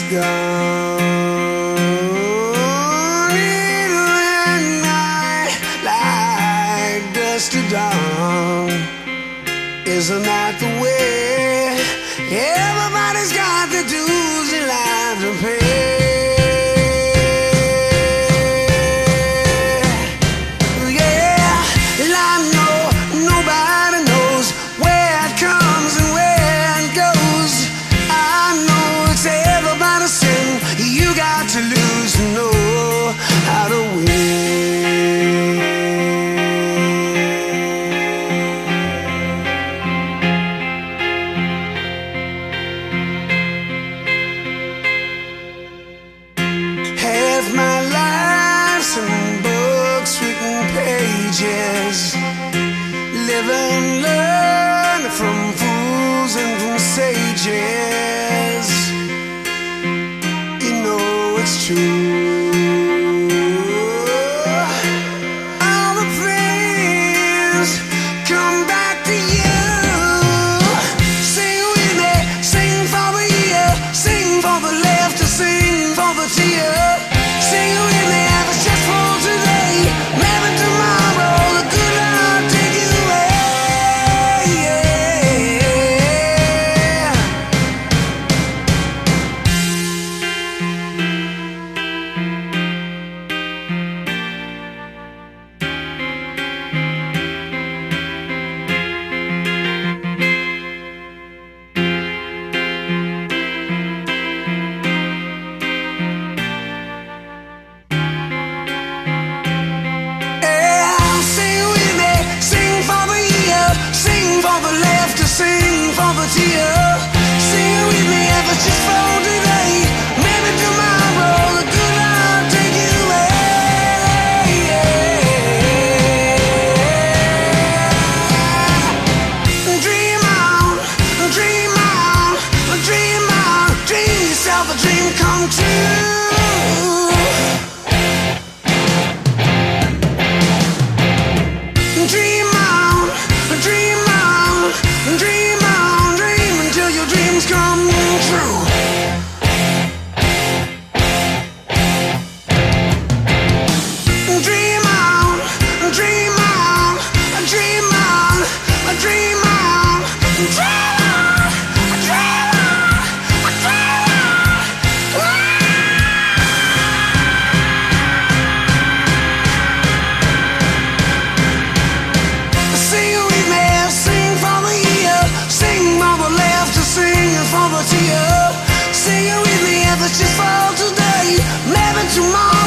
gone in at night like dust to dawn. Isn't that the way? Everybody's got the dues in life to pay. Yeah, and I know nobody knows where it comes and where it goes. I know it's everybody's sin. You got to lose to know how to win. Half my life's in books, written pages. Live and learn from fools and from sages. You know it's true. All the things come back to you. Sing with me, sing for the year, sing for the laughter, sing for the tear. Sing with me, if it's just for today, maybe tomorrow the good Lord take you away. Sing with me, sing for the year, sing for the laughter, sing for the tear. Sing with me, if it's just for today, maybe tomorrow the good Lord take you away. Dream on, dream on, dream on, dream yourself a dream come true. Dream on, dream on, dream on, dream until your dreams come true. Dream on, dream on, dream on, dream on, dream on, dream on, Sing with me, sing for the year, sing for the laughter, sing for the tear. Sing with me, if it's just for today, maybe tomorrow.